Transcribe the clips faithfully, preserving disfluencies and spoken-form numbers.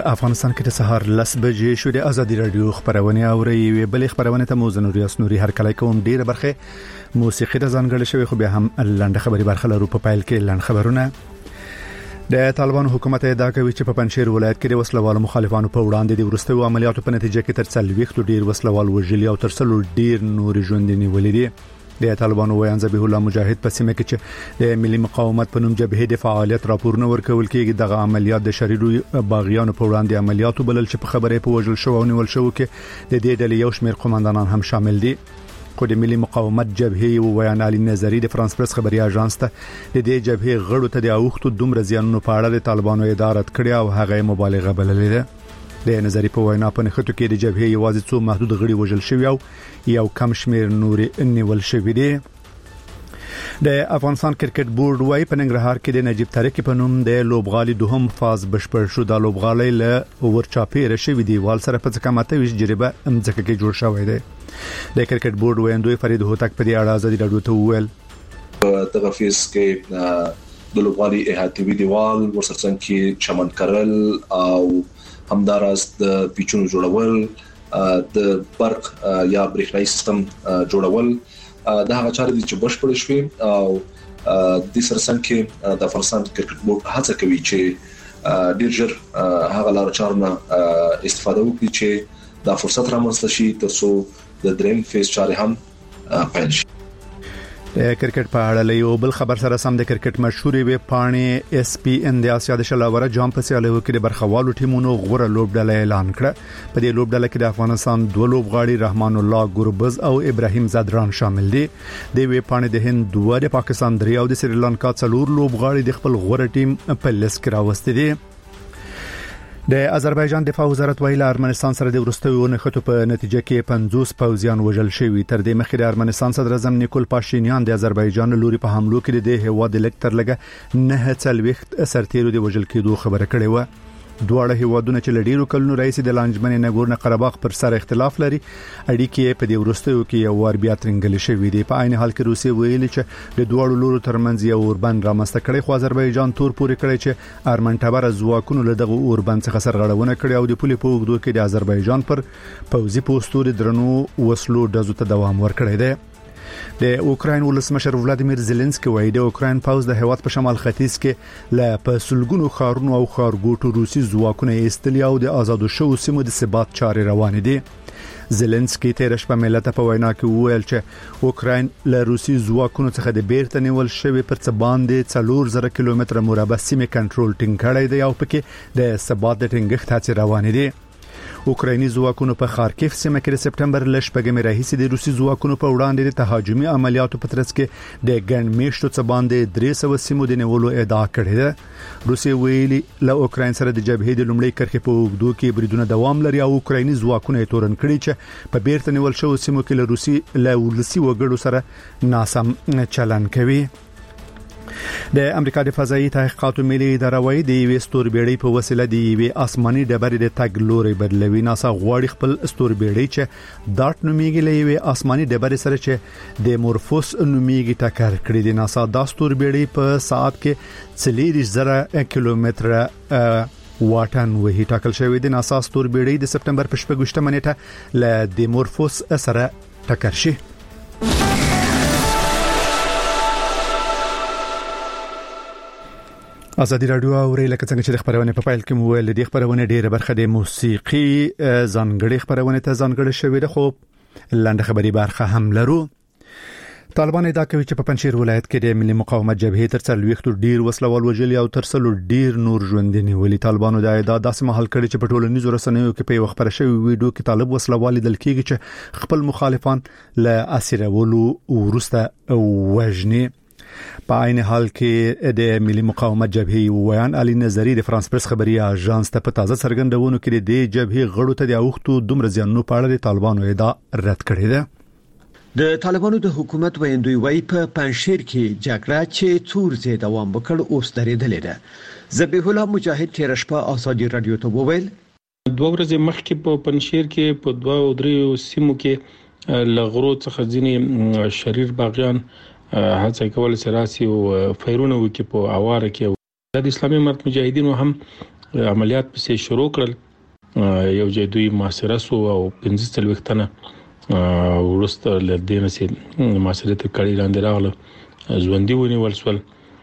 افغانستان کې د سهار لس بجې شو. د ازادي رادیو خبرونه اوري وی بل خبرونه ته مو زنوري اسنوري هر کله کوم ډیره برخه موسیقي د ځانګړي شوی خو بیا هم لاندې خبري برخه لرو په پایل کې لاندې خبرونه. د طالبان حکومت ادعا کوي چې په پنځیر ولایت کې د وسلوالو مخالفانو په وړاندې د ورستیو عملیاتو په نتیجه کې تر څلوي خلک ډیر وسلوال وژلي او تر څلو ډیر نور ژوند نیولې دي. د طالبانو ویان ذبیح الله مجاهد په سیمه کې چې د ملي مقاومت په نوم جبهه د فعالیت راپورونه ورکول کېږي دغه عملیات د شریرو باغیانو په وړاندې عملیاتو بلل چې په خبرې په وژل شو او نیول شو کې د دې ډلې یو شمېر قومندانان هم شامل دي. خو د ملي مقاومت جبهه ویان علي نظری د فرانس پریس خبري اژانس ته د دې جبهه غړو ته د اوختو دومره زیانونو په اړه د طالبانو ادارت کړی او هغه مبالغه بللې ده. د نظری په وینا په نخټو کې د جبهه یوازې څو محدود غړي وژل شوی او یو کم شمیر نور نیول شوی دي. د افغانستان کرکټ بورډ وايي په ننګرهار کې د نجیب طارق په نوم د لوبغالي دوهم فاز بشپړ شو. د لوبغالي له ورچاپیره شوی دیوال سره په ځکماته ویش جریبه امځکه کې جوړ شوی دی. د کرکټ بورډ ویندوی فرید هوتک په دې اړه ازادي رادیو ته وویل دغه فیس کې د لوبغالي احاتیوي دیوال ورسره کې چمن کرل او همداراز د پیچونو جوړول د برق یا برېښنايي سیستم جوړول دا هغه چارې دي چې بشپړ شوي او د سرسنګ کې د افغانستان کرکټ بورډ هڅه کوي چې ډیر ژر هغه لار چارنه استفاده وکړي چې دا فرصت رامنځته شي ترڅو د دریم فیز چارې هم پیل شي. د کرکټ په اړه یو بل خبر سره سم د کرکټ مشهوري وی پاڼې اس پی ان د اسیا د شلاوره جام په سیالو کې د برخوالو ټیمونو غوړه لوبډله اعلان کړه. په دې لوبډله کې د افغانستان دوه لوبغاړي رحمان الله ګوربز او ابراهیم زادران شامل دي. د وی پاڼې د هند دوه د پاکستان درې او د سریلانکا څلور لوبغاړي د خپل غوړه ټیم په لیست کې راوستي دي. د آذربایجان دفاع وزارت ویل ارمنستان سره د ورستیو نخټو په نتیجه کې پنځوس پوځیان وژل شوي. تر دې مخکې د ارمنستان صدر اعظم نیکول پاشینیان د آذربایجان لوري په حملو کې د هوا د لکتر لګه نه څلويخت سرتیرو د وژل کېدو خبره کړې و. دواړه هیوادونه چې لډیرو کلونو رئیس د لانجمن نګورنو قرهباغ پر سر اختلاف لري اړیکې په دې ورستیو کې یو ور بیا ترنګل شوې دي. په عین حال کې روسي ویلي چې د دواړو لورو ترمنځ یو اوربند رامنځته کړي خو آذربایجان تور پورې کړی چې ارمن ټبر ځواکونو له دغه اوربند څخه سرغړونه کړې او د پولې په وګړو کې د آذربایجان پر پوځي پوسټوري درنو وسلو دزو ته دوام ورکړی دی. د اوکراین ولسمشر ولادیمیر زيلنسکي وایي د اوکراین پوز د هیواد په شمال ختیځ کې ل پسلګونو خارونو او خارګوټو روسي ځواکونه ایستلي او د آزادو شو سیمو د ثبات چارې روان دي. زيلنسکي تیر شپه ملت په وینا کې وویل چې اوکراین له روسي ځواکونو څخه د بیرته نیول شوی پر څه باندې څلور زره کیلومتره مربع سیمه کنټرول ټینګ کړی دی او پکې د ثبات د ټینګښت هڅې روان دي. اوکرایني ځواکونو په خارکیف سیمه کې د سپټمبر لشپږمې راهیسې د روسي ځواکونو په وړاندې د تهاجمي عملیاتو په ترڅ کې د ګڼ میاشتو څخه باندې درې سوه سیمو د نیولو ادعا کړې ده. روسي ویلي له اوکراین سره د جبهې د لومړۍ کرښې په وګړو کې بریدونه دوام لري او اوکرایني ځواکونه یې تورن کړي چې په بیرته نیول شو سیمو کې له روسي له ولسي وګړو سره ناسم چلن کوي. د امریکا د فضایي تحقیقاتو ملي اداره وايي د یوې ستوربېړۍ په وسیله د یوې آسماني ډبرې د تګ لوري بدلوي. ناسا غواړي خپل ستوربېړۍ چې دارت نومیږي له یوې آسماني ډبرې سره چې د مورفوس نومیږي ټکر کړي. د ناسا د ستوربېړۍ په ساعت کې څلور زره کیلومتره واټن وهي ټاکل شوی دی. ناسا ستوربېړۍ د سپټمبر په شپږمه نیټه له د مورفوس سره ټکر شي. ازادي رادیو اوري لکه څنګه چې د خبرونه په فایل کې مویل د خبرونه ډیره برخه د موسیقي ځانګړي خبرونه ته ځانګړي شوې ده خو لاندې خبري برخه هم لرو. طالبان ادعا کوي چې په پنځیر ولایت کې د ملي مقاومت جبهې تر څلويختو ډیر وسلوال وژلي او تر څلو ډیر نور ژوند نیولي. طالبانو د ادعا داسې محل کړي چې په ټولنیزو رسنیو کې په خبره شوی ویډیو کې طالب وسلوال دل کېږي چې خپل مخالفان له اسیرولو ورسته وژني. په عین حال کې د ملي مقاومت جبهې ویان علي نظری د فرانس پریس خبري اژانس ته په تازه څرګندونو کې د جبهې غړو ته د اوختو دومره زیانونو په اړه د طالبانو ادعا رد کړې ده. د طالبانو د حکومت ویندوی وای په پنځیر کې جګړه چې تور زی دوام وکړ اوس درېدلې ده. ذبیح الله مجاهد تیر شپه ازادي رادیو ته وویل دوه ورځې مخکې په پنځیر کې په دوه او درې سیمو کې لغړو څخه ځینې شریر باغیان هڅه کول چې راسي او فیرونه وکي په اواره کې د اسلامي امارت مجاهدینو هم عملیات په شروع کړل یو ځای دوی محاصره سو او پنځه څلوېښت تنه ورسته لدینه سي محاصره ته کړي لاندې راغله ژوندۍ ونیول شول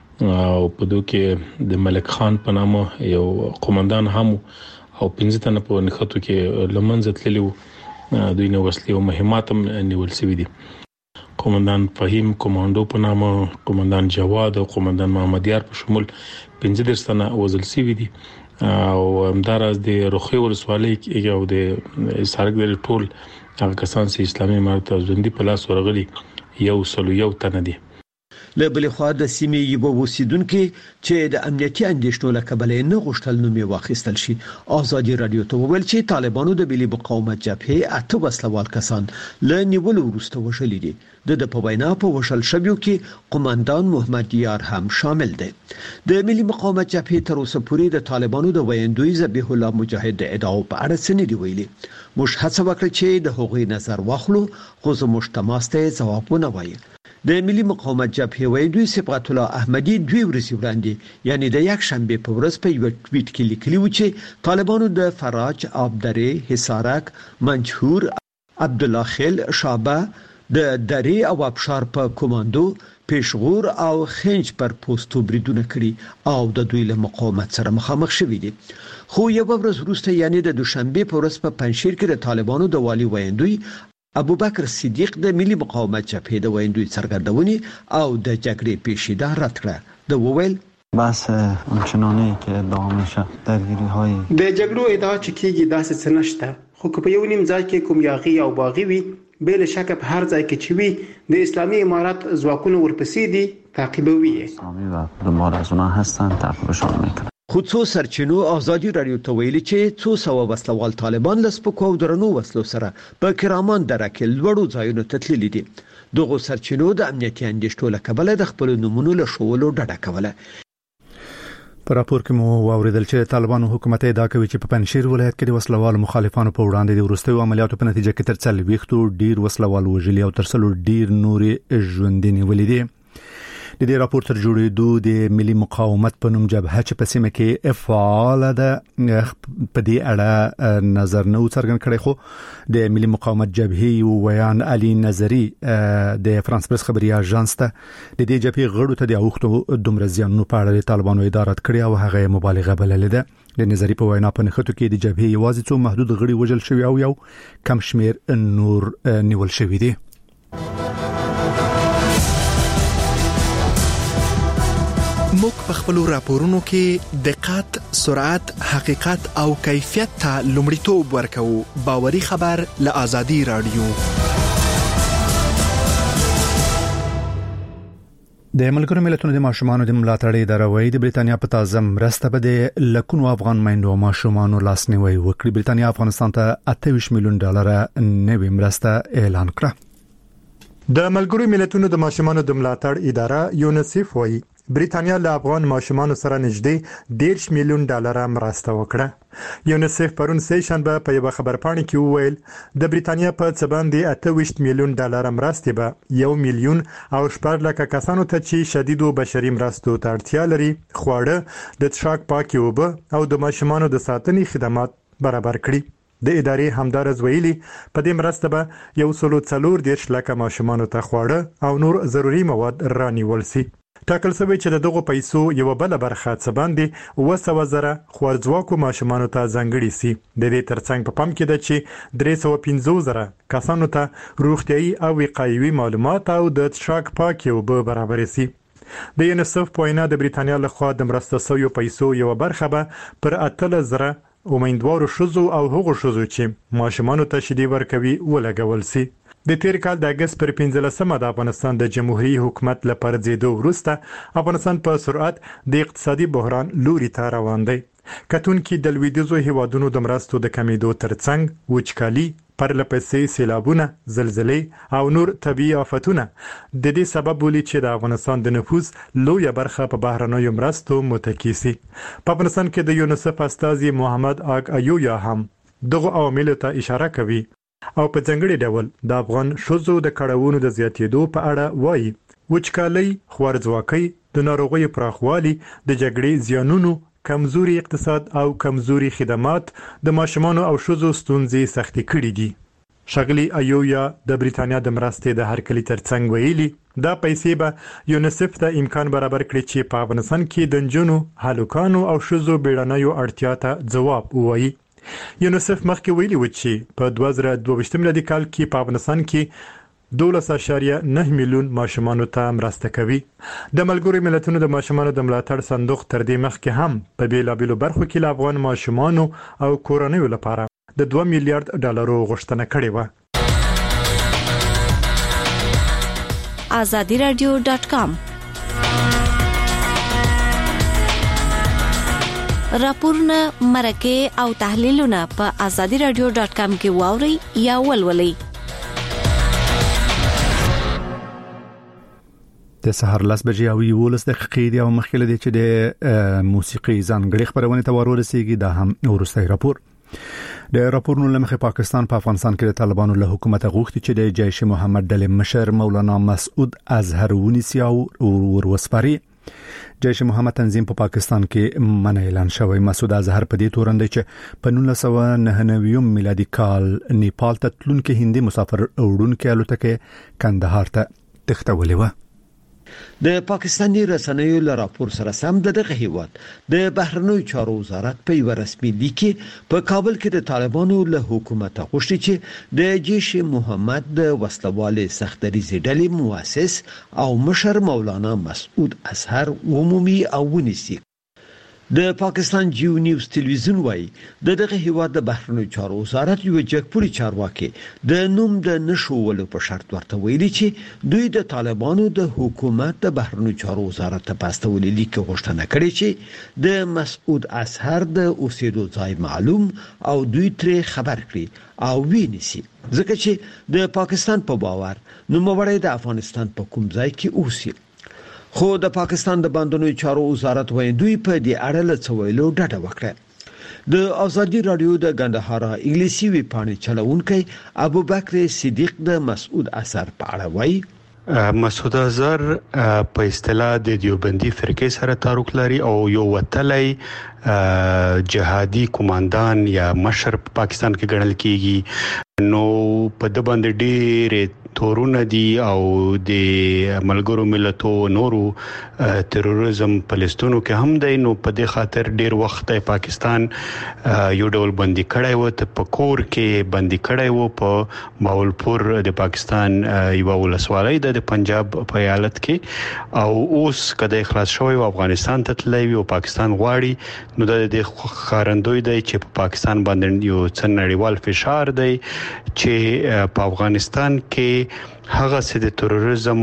او په دوی کې د ملک خان په نامه یو قومندان هم او پنځه تنه په نخاتو کې لمنځه تللی وو دوی نو وسلې او مهمات هم نیول شوي دي قومندان فهیم کمانډو په نامه قومندان جواد او قومندان محمد یار په شمول پنځه دېرش تنه وژل شوي دي او همداراز د روخي ولسوالۍ کې او د سارک د ټول هغه کسان چې اسلامي امارت ژوندۍ په لاس ورغلي یو سلو یو تنه دي له بل خوا د سیمې یو اوسیدونکو چې د امنیتي اندېښنو له کبله نه غوښتل نوم یې واخیستل شي ازادي رادیو ته وویل چې طالبانو د ملي مقاومت جبهې اته وسلوال کسان له نیول وروسته وشل دي د د په وینا په وشل شویو کې قومندان محمد یار هم شامل دی د ملي مقاومت جبهې تر اوسه پورې د طالبانو د ویندوی ذبیح الله مجاهد د ادعاو په اړه څه نه دی ویلي موږ هڅه وکړه چې د هغوی نظر واخلو خو زموږ تماسته ځوابونه وایي د ملي مقاومت جبهې ویندوی صبغت الله احمدی دوی ورځې وړاندې یعنی د یک شنبه په ورځ په یو ټویټ کې لیکلی و چې طالبانو د فراج آبدره حصارک منجهور عبد الله خیل شابه د درې او ابشار په کمانډو پېشغور او خنج پر پوسټو بریدونه کړي او د دوی له مقاومت سره مخامخ شوي دي خو یو ورځ وروسته یعنی د دوشنبه په ورځ په پنځشیر کې د طالبانو د والی ویندوی ابو بکر صدیق د ملي مقاومت جبهې د ویندوی څرګندونې او د جګړې پیشیده رد کړه د وویل بس همچنانی که ادعا میشه درگیری های د جګړو ادعا چې کیږي داسې څه نشته خو په یو نیم ځای کې کوم یاغي او باغی وي بل شک په هر ځای کې چې وي د اسلامي امارت ځواکونو ورپسې دي تعقیبوي اسلامي و دنبال از اونها هستن تعقیبشون میکنن خو څو سرچینو ازادي رادیو ته ویلي چې څو سو وسلوال طالبان له سپکو او درنو وسلو سره په کرمان دره کې لوړو ځایونو ته تللي دي دغه سرچینو د امنیتي اندېښنو له کبله د خپل نمونو له شولو ډډه کوله په راپور کې مو واوریدل چې طالبانو حکومت ادعا کوي چې په پنځشیر ولایت کې د وسلوال مخالفانو په وړاندې د ورستیو عملیاتو په نتیجه کې تر څلوېښت ډیر وسلوال وژلي او تر څلور ډیر نورې ژوندۍ نیولې دي د دې راپور تر جوړېدو د ملي مقاومت په نوم جبهه چې په سیمه کې افعال ده په دې اړه نظر نه څرګند کړي خو د ملي مقاومت جبهې ویان علي نظری د فرانس پریس خبري اژانس ته د دې جبهې غړو ته د اوختو دومره زیانونو په اړه طالبانو ادارت کړي او هغه مبالغه بللې ده د نظری په وینا په نخښتو کې د جبهې یوازې څو محدود غړي وژل شوی او یو کم شمیر نور نیول شوی دي موږ په خپل راپورونو کې دقت، سرعت، حقیقت او کیفیت ته لومړیتوب ورکوو. باوري خبر له آزادي رادیو. د ملګرو ملتونو د ماشومانو د ملاتړ اداره وایي د بریتانیا په تازه مرسته به د لکونو افغان میندو او ماشومانو لاسنیوي وکړي. بریتانیا افغانستان ته اته ویشت میلیون ډالر نوې مرسته اعلان کړه. د ملګرو ملتونو د ماشومانو د ملاتړ اداره یونیسف وایي بریتانیا له افغان ماشومانو سره نږدې ډیرش میلیون ډالر مرسته وکړه. یونیسف پرون سه شنبه په یو خبرپاڼه کې وویل د بریتانیا په څه باندې اته ویشت میلیون ډالر مرسته به یو میلیون او شپږ لک کسانو ته چې شدید او بشري مرستو ته اړتیا لري خواړه د څښاک پاکي اوبه او د ماشومانو د ساتنې خدمات برابر کړي. د ادارې همدارز ویلي په دې مرسته به یو سلو څلور دیرش لک ماشومانو ته خواړه او نور ضروري مواد رانیول شي. ټاکل شوی چې دغه پیسو یو بل برخه څه باندې اوه سوه زره خوارځواکو ماشومانو ته ځانګړي سي. د دې ترڅنګ په پام کې ده چې درې سوه پنځوس زره کسانو ته روغتيایي او وقایوي معلومات او د څښاک پاکي اوبه برابر سي. د یونیسف په وینا د بریتانیا لخوا د مرسته شویو پیسو یو برخه به پر اتل زره امیندوارو شوزو او هغو شوزو چې ماشومانو ته شیدې ورکوي ولګول سي. د تیر کال د اگست پر پنځلسمه د افغانستان د جمهوریت حکومت لپاره زیدو وروسته افغانستان په سرعت د اقتصادي بحران لوري ته روان دی. کتون کې د لویدیځو هیوادونو د مرستو د کمیدو ترڅنګ وچکالي، پرلپسې سیلابونه، زلزلې او نور طبيعي آفتونه د دې سبب ولې چې د افغانستان د نفوس لویه برخه په بهرنیو مرستو متکی سي. په افغانستان کې د یونیسف استازي محمد اگ ایویا هم دغه عوامل ته اشاره کوي او په څنګهړي ډول د افغان شوزو د کړهونو د زیاتېدو په اړه وایي وچکالي، خوارځواکۍ، د ناروغیو پراخوالي، د جګړې زیانونو، کمزوري اقتصاد او کمزوري خدمات د ماشومان او ښځو ستونزې سختې کړې دي. شغلی ایویا د بریتانیا د مرستې د هرکلی ترڅنګ ویلي دا پیسې به یونیسف ته امکان برابر کړي چې په افغانستان کې د نجونو، هلکانو او ښځو بیړنیو اړتیا ته ځواب ووایي. یونیسف مخکې ویلي و چې په دوه زره دوه ویشت میلادي کال کې په افغانستان کې دولس اعشاریه نه میلیون ماشومانو ته مرسته کوي. د ملګرو ملتونو د ماشومانو د ملاتړ صندوق تر دې مخکې هم په بیلابیلو برخو کې له افغان ماشومانو او کورنیو لپاره د دوه میلیارډ ډالرو غوښتنه کړې و. azadi radio dot com راپورونه مرکه او تحلیلونه په azadi radio dot com کې واوري یا ولولئ. د سهار لاس بجې او یولس دقیقې دی او مخکې دی چې د موسیقي ځانګړي خبرونه ته ورسېږي. دا هم ورسته راپور د راپورونو لمخې پاکستان په افغانستان کې د طالبانو له حکومت غوښتي چې د جیش محمد ډلې مشر مولانا مسعود اظهر ونیسي او وروسپاري. جیش محمد تنظیم په پا پاکستان کې منع اعلان شوی. مسعود اظهر په دې تورن دی چې په نولس سوه نهه نوي میلادي کال نیپال ته تلونکي هندي مسافر وړونکي الوتکه کندهار ته تښتولې و. د پاکستاني رسنیو له راپور سره سم دغه هیواد د بهرنیو چارو وزارت په یو رسمي لیک په کابل کې د طالبانو له حکومت غوښتي چې د جیش محمد د وسلوالې سختدریزې ډلې مؤسس او مشر مولانا مسعود اظهر عمومي او ونیسي. د پاکستان جیو نیوز ټلویزیون وایي د دغه هیواد د بهرنیو چارو وزارت یو جګپوري چارواکي د نوم د نشولو په شرط ورته ویلي چې دوی د طالبانو د حکومت د بهرنیو چارو وزارت ته پاستولې لیک غوښتنه کړې چې د مسعود اظهر د اوسېدو ځای معلوم او دوی ترې خبر کړي او ویني ځکه چې د پاکستان په باور نوموړی د افغانستان په کوم ځای کې اوسي. خو د پاکستان د باندنیو چارو وزارت وایي دوی په دې اړه له څویلو ډډه وکړه. د ازادي رادیو د ګندهارا انګلیسي وی پاڼې چلوونکی ابوبکر صدیق د مسعود اظهر په اړه وایي مسعود اظهر په اصطلاح د دیوبندي فرقې سره تعلق لري او یو وتلی جهادي کمانډان یا مشر په پاکستان کې ګڼل کیږي. نو په د باندې ډېر تورونه دي او د ملګرو ملتو نورو تروریزم پالیستونو کې هم دی. نو په دې خاطر ډیر وخت پاکستان یو ډول بندي کړی و ته په کور کې بندي کړی و په ماولپور د پاکستان یو ولسوالۍ د پنجاب په ایالت کې او اوس کله خلاص شوی او افغانستان ته تللی او پاکستان غواړي. نو د خارندوی دی چې په پاکستان باندې یو څن نړیوال فشار دی چې په افغانستان کې هغه سه د تروریزم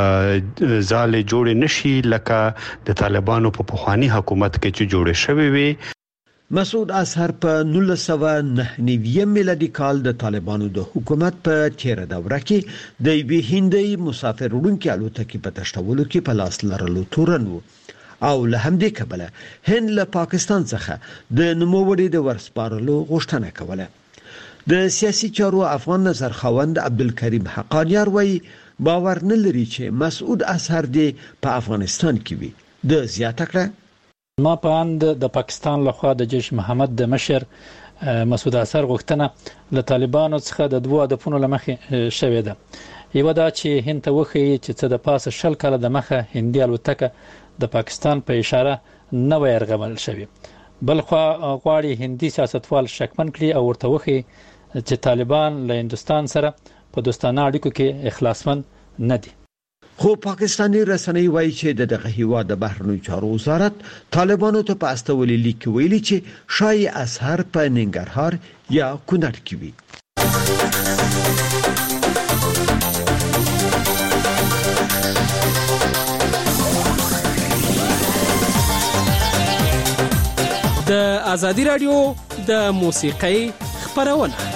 زال جوړ نشي لکه د طالبانو په پخوانی حکومت کې چې جوړ شوی وي. مسعود اظهر په نولس سوه نهه نوي میلادي کال د طالبانو د حکومت په تیر دوره کې د یوې هندي مسافر وړونکي الوتکې په تشتولو کې په لاس لرلو تورن وو او له همدې کبله هند له پاکستان څخه د نوموړي د ورسپارلو غوښتنه کوله. د سیاسي چارو افغان نظر خوند عبدالکریم حقانیار وایي باور نه لري چې مسعود اظهر دی په افغانستان کې وي. د زیاته کړه ما په اند د پاکستان لخوا د جیش محمد د مشر مسعود اظهر غوښتنه له طالبانو څخه د دوه هدفونو لمخې شوې ده. یو دا چې هند ته وښیي چې څه د پاسه شل کاله د مخه هندي الوتکه د پاکستان په اشاره نه وای ارغمل شوی. بل خو غواړي هندي سیاستوال شکمن کړي او ورته وښيي چې طالبان له هندستان سره په دوستانه اړیکو کې اخلاصمن نه دي. خو پاکستاني رسنۍ وایي چې دغه هیواد د بهرنیو چارو وزارت طالبانو ته په استولې لیک ویلي چې شای اظهر په ننګرهار یا کونړ کې وي. د ازادي رادیو د موسیقۍ خبرونه